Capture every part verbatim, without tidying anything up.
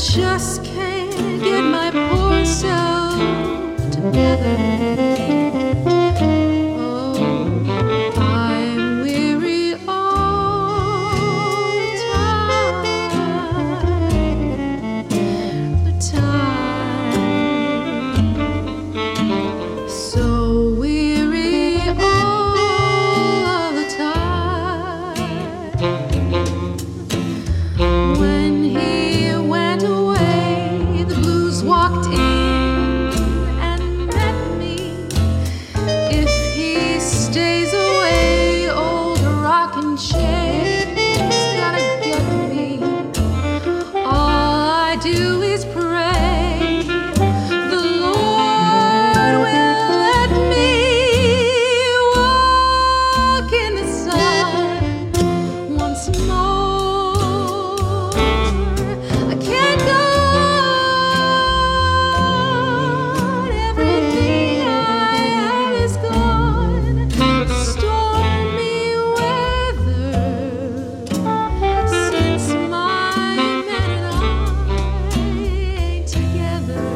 just can't get my poor self together. Oh, I'm weary all the time, the time, so weary all the time. When he went away, the blues walked in and met me. If he stays away, old rocking chair's gonna get me. All I do is pray the Lord will let me walk in the sun once more. I can't go on, everything I have is gone. Stormy weather since my man and I ain't together.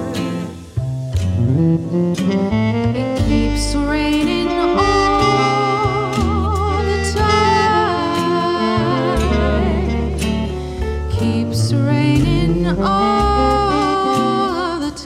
It keeps raining all the time. Keeps raining all the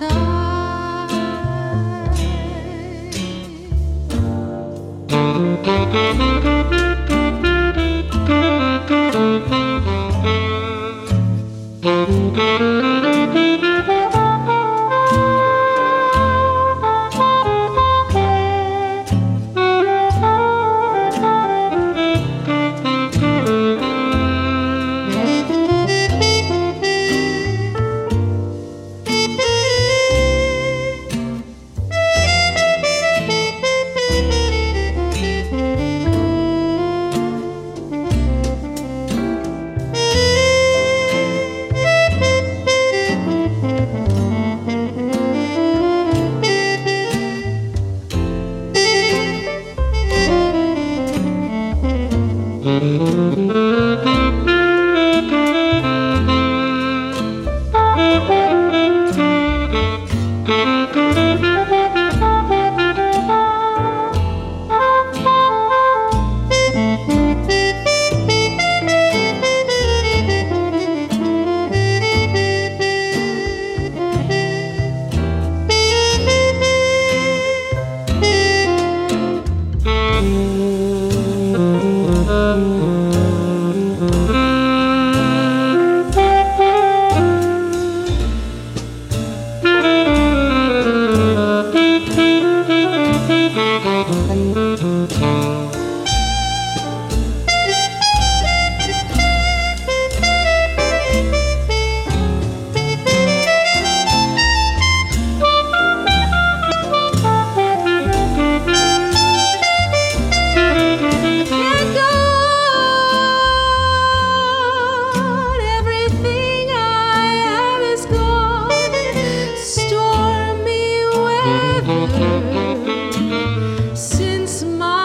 since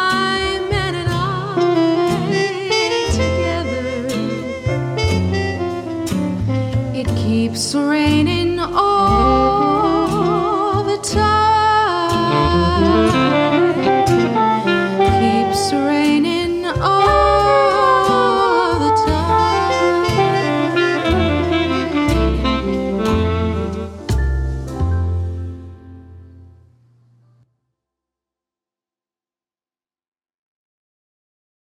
my man and I ain't together. It keeps